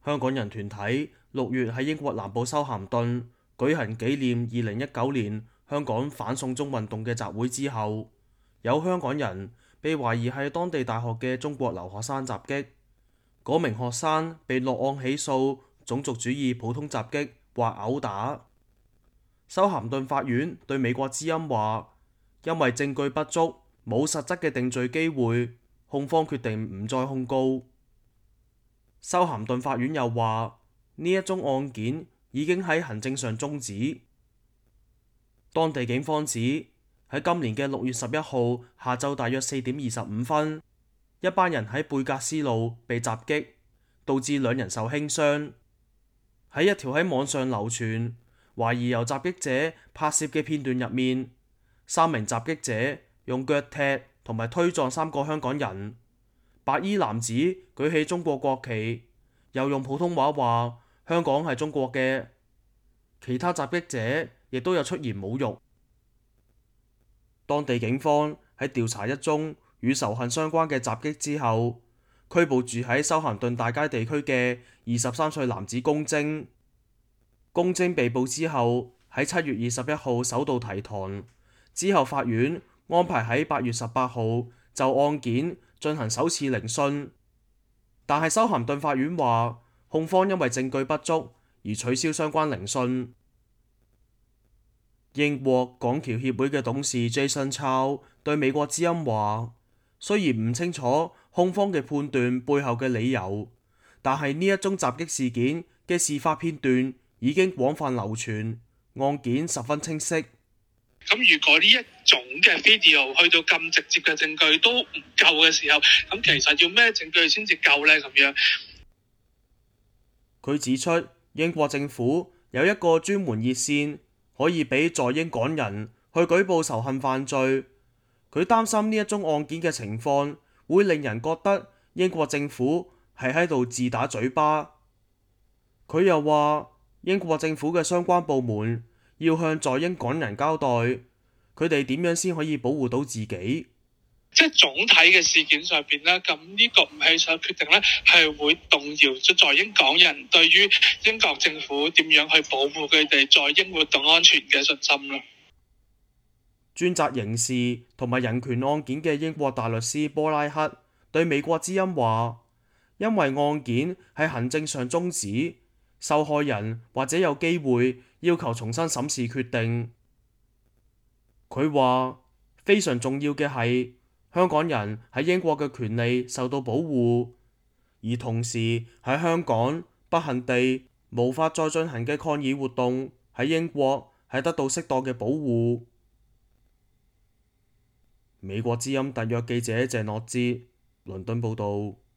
香港人團體6月喺英國南部修咸頓舉行紀念2019年香港反送中運動嘅集會之後，有香港人被懷疑係當地大學嘅中國留學生襲擊，嗰名學生被落案起訴種族主義普通襲擊或毆打。修咸頓法院對美國之音話，因為證據不足，冇實質嘅定罪機會，控方決定唔再控告。修咸頓法院又話，呢一宗案件已經喺行政上終止。當地警方指喺今年嘅6月11號下晝大約4點25分，一班人喺貝格斯路被襲擊，導致2人受輕傷。喺一條喺網上流傳懷疑由襲擊者拍攝嘅片段入面，3名襲擊者用腳踢同埋推撞3個香港人。白衣男子舉起中國國旗，又用普通話話香港係中國嘅。其他襲擊者亦都有出言侮辱。當地警方喺調查一宗與仇恨相關嘅襲擊之後，拘捕住喺修咸頓大街地區嘅23歲男子龔晶。龔晶被捕之後喺7月21號首度提堂，之後法院安排喺8月18號就案件進行首次聆訊，但係修咸頓法院話控方因為證據不足而取消相關聆訊。英國港僑協會嘅董事 Jason Chow 對美國之音話，雖然唔清楚控方嘅判斷背後嘅理由，但係呢一宗襲擊事件嘅事發片段已經廣泛流傳，案件十分清晰。 咁如果呢一種嘅 video 去到咁直接嘅證據都唔夠嘅時候，咁其實要咩證據先至夠呢？咁樣， 佢指出，英國政府有一個專門熱線，可以俾在英港人去舉報仇恨犯罪。佢擔心呢一宗案件嘅情況會令人覺得英國政府係喺度自打嘴巴。佢又話，英國政府嘅相關部門要向在英港人交代，佢哋點樣先可以保護到自己。 即係總體嘅事件上邊咧，咁呢個唔起訴決定咧，係會動搖咗在英港人對於英國政府點樣去保護佢哋在英活動安全嘅信心咯。 專責刑事同埋人權案件嘅英國大律師波拉克對美國之音話，因為案件喺行政上終止，受害人或者有機會要求重新審視決定。佢話非常重要嘅係香港人喺英國嘅權利受到保護，而同時喺香港不幸地無法再進行嘅抗議活動喺英國係得到適當嘅保護。美國之音特約記者謝諾茲倫敦報道。